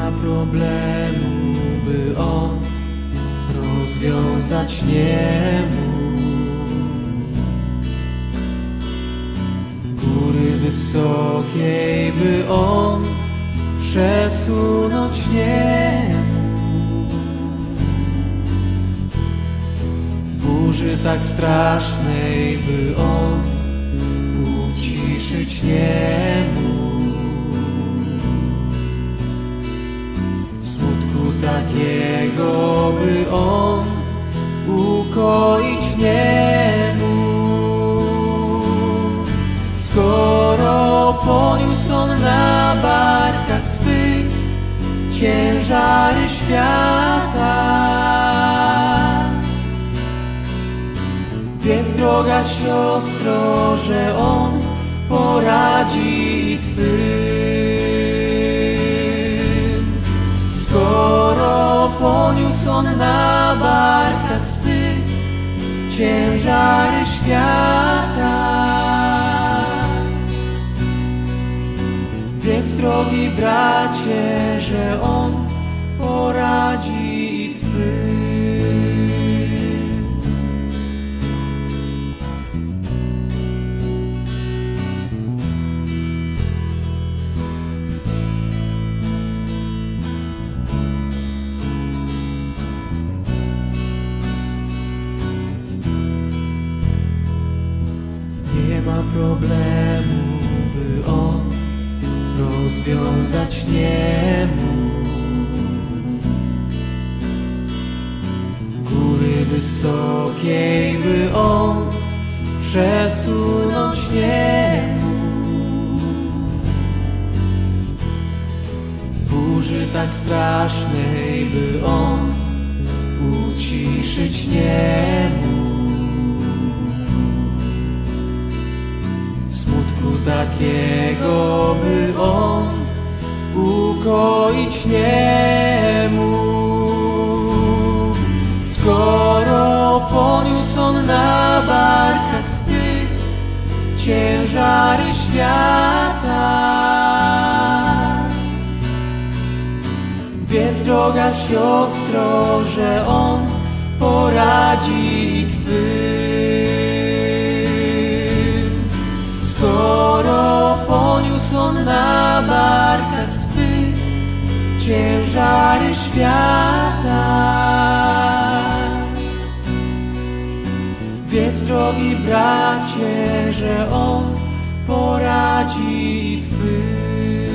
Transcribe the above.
problemu, by on rozwiązać nie mógł. Góry wysokiej, by on przesunąć nie mógł. Burzy tak strasznej, by on uciszyć nie mógł. Smutku takiego, by on ukoić nie mógł. Skoro poniósł on na barkach swych ciężary świata, więc droga siostro, że on poradzi twym. Skoro poniósł on na barkach swych ciężary świata, więc drogi bracie, że on poradzi twym. Nie ma problemu, by on rozwiązać nie mógł. Góry wysokiej, by on przesunąć nie mógł. Burzy tak strasznej, by on uciszyć nie mógł. Smutku takiego, by on ukoić nie mógł. Skoro poniósł on na barkach swych ciężary świata, więc droga siostro, że on poradzi twym. Skoro poniósł on na barkach swych ciężary świata, więc drogi bracie, że on poradzi twym.